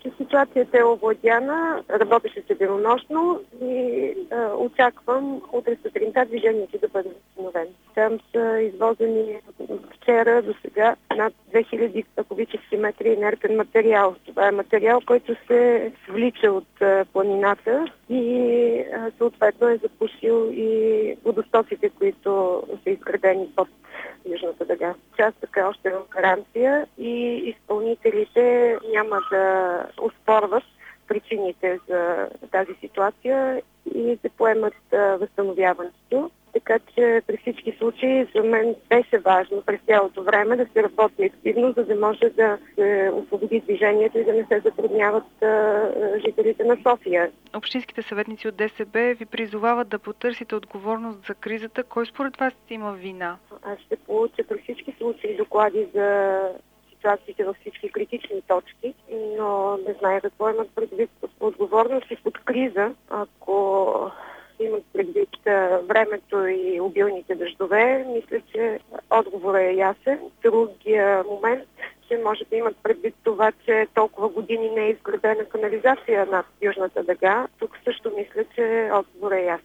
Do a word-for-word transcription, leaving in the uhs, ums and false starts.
Ситуацията е овладяна, работеше се денонощно и а, очаквам утре сутринта движението да бъде възстановено. Там са извозени вчера до сега над две хиляди кубически метри инертен материал. Това е материал, който се влича от а, планината и а, съответно е запушил и водостоците, които са изградени под Южната дъга. Частък е още в гаранция и изпълнителите няма да оспорват причините за тази ситуация и да поемат възстановяването. Така че при всички случаи за мен беше важно през цялото време да се работи активно, за да може да се освободи движението и да не се затрудняват а, жителите на София. Общинските съветници от ДСБ ви призовават да потърсите отговорност за кризата. Кой според вас има вина? Аз ще получа при всички случаи доклади за ситуациите във всички критични точки, но не знае какво имат предвид под отговорност и под криза. Ако имат предвид времето и обилните дъждове, мисля, че отговорът е ясен. Другия момент, че може да имат предвид това, че толкова години не е изградена канализация над Южната дъга. Тук също мисля, че отговорът е ясен.